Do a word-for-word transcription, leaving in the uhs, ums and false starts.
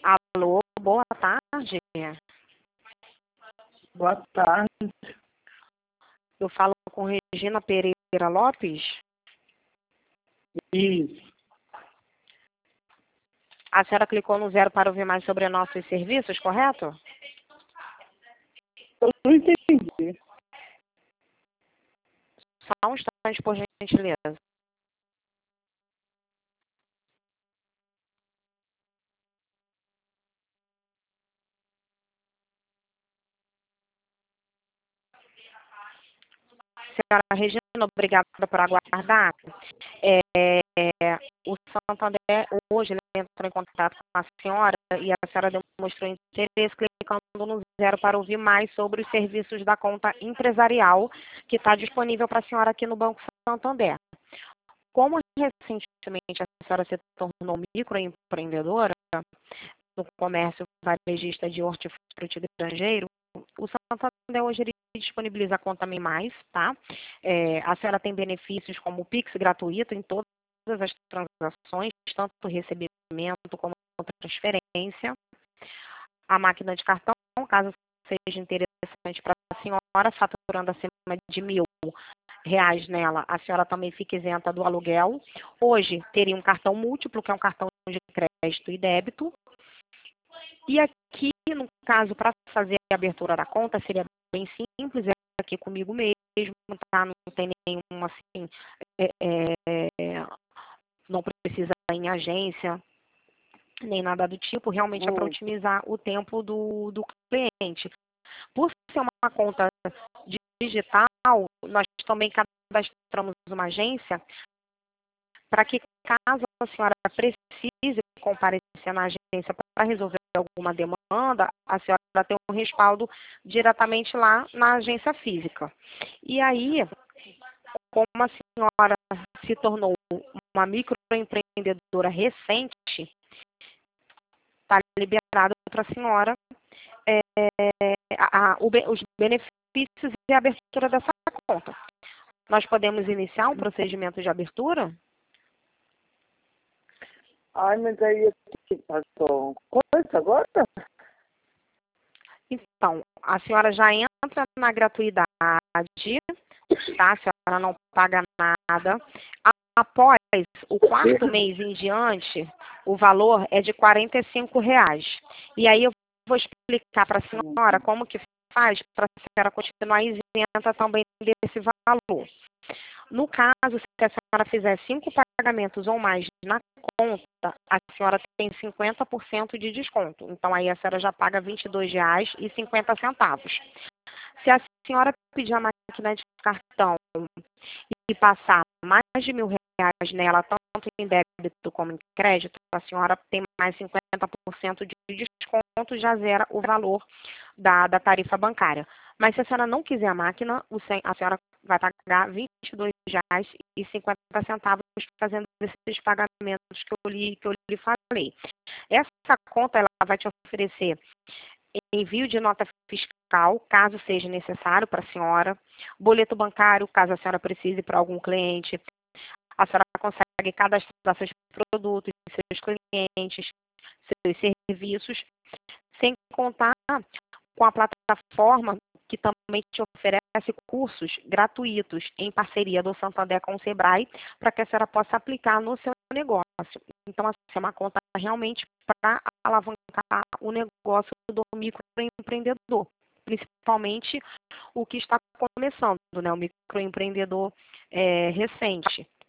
Alô, boa tarde. Boa tarde. Eu falo com Regina Pereira Lopes. Isso. A senhora clicou no zero para ouvir mais sobre nossos serviços, correto? Eu não entendi. Só um instante, por gentileza. Senhora Regina, obrigada por aguardar. É, o Santander hoje ele entrou em contato com a senhora e a senhora demonstrou interesse clicando no zero para ouvir mais sobre os serviços da conta empresarial que está disponível para a senhora aqui no Banco Santander. Como recentemente a senhora se tornou microempreendedora no comércio varejista de hortifruti granjeiro, o Santander hoje ele disponibiliza a conta Me Mais, tá? É, a senhora tem benefícios como o Pix gratuito em todas as transações, tanto recebimento como transferência. A máquina de cartão, caso seja interessante para a senhora, faturando acima de mil reais nela, a senhora também fica isenta do aluguel. Hoje teria um cartão múltiplo, que é um cartão de crédito e débito. E aqui, no caso, para fazer a abertura da conta, seria bem simples, é aqui comigo mesmo, tá? Não tem nenhuma, assim, é, é, não precisa ir em agência, nem nada do tipo, realmente é para otimizar o tempo do, do cliente. Por ser uma conta digital, nós também cadastramos uma agência para que, caso a senhora precise comparecer na agência para resolver alguma demanda, a senhora tem um respaldo diretamente lá na agência física. E aí, como a senhora se tornou uma microempreendedora recente, está liberado para a senhora é, a, a, o, os benefícios e a abertura dessa conta. Nós podemos iniciar um procedimento de abertura? Ai, mas aí aqui passou coisa agora? Então, a senhora já entra na gratuidade, tá? A senhora não paga nada. Após o quarto mês em diante, o valor é de quarenta e cinco reais. E aí eu vou explicar para a senhora como que faz para a senhora continuar isenta também desse valor. No caso, se a senhora fizer cinco pagamentos ou mais na conta, a senhora tem cinquenta por cento de desconto. Então, aí a senhora já paga vinte e dois reais e cinquenta centavos. Se a senhora pedir a máquina de cartão e passar mais de mil reais nela, tanto em débito como em crédito, a senhora tem mais cinquenta por cento de desconto, já zera o valor da, da tarifa bancária. Mas se a senhora não quiser a máquina, a senhora vai pagar vinte e dois reais e cinquenta centavos fazendo esses pagamentos que eu lhe, que eu lhe falei. Essa conta ela vai te oferecer envio de nota fiscal, caso seja necessário para a senhora, boleto bancário, caso a senhora precise para algum cliente. A senhora consegue cadastrar seus produtos, seus clientes, seus serviços, sem contar com a plataforma que também te oferece cursos gratuitos em parceria do Santander com o Sebrae, para que a senhora possa aplicar no seu negócio. Então, assim, é uma conta realmente para alavancar o negócio do microempreendedor, principalmente o que está começando, né, o microempreendedor é, recente.